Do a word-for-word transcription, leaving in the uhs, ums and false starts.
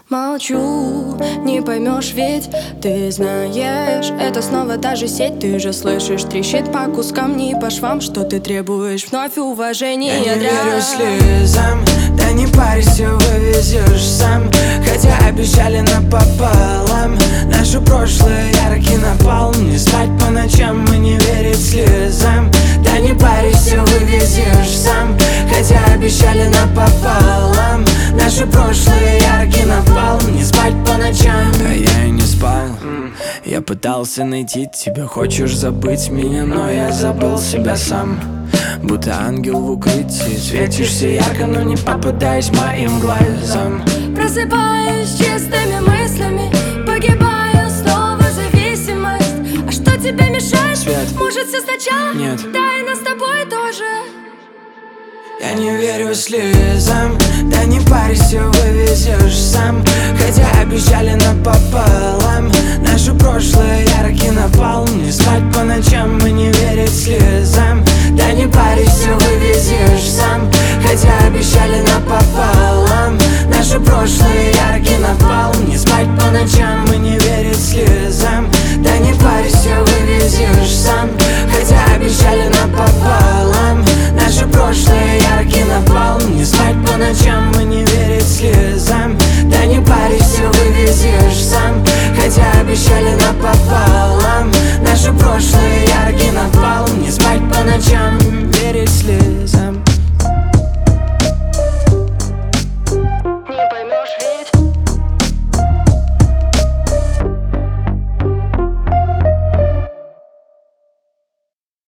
Молчу, не поймешь, ведь ты знаешь, это снова та же сеть. Ты же слышишь, трещит по кускам, не по швам, что ты требуешь вновь уважения. Я не верю слезам, да не парься, вывезешь сам. Хотя обещали напополам, наше прошлое яркий напал. Не спать по ночам и не верить слезам. Да не парься, вывезешь сам. Хотя обещали напополам, наше прошлое яркий напал. Не спать по ночам. А я и не спал. Я пытался найти тебя, хочешь забыть меня, но я забыл себя сам. Будто ангел в укрытии, светишься ярко, но не попадаясь моим глазам. Просыпаюсь чистыми мыслями, погибаю снова зависимость. А что тебе мешает? Свет. Может, все сначала? Нет. Да и нас с тобой тоже. Я не верю слезам, да не парься, вывезешь сам. Хотя обещали напополам, наше прошлое яркий напал. Не спать по ночам и не верить слезам. Да не парься.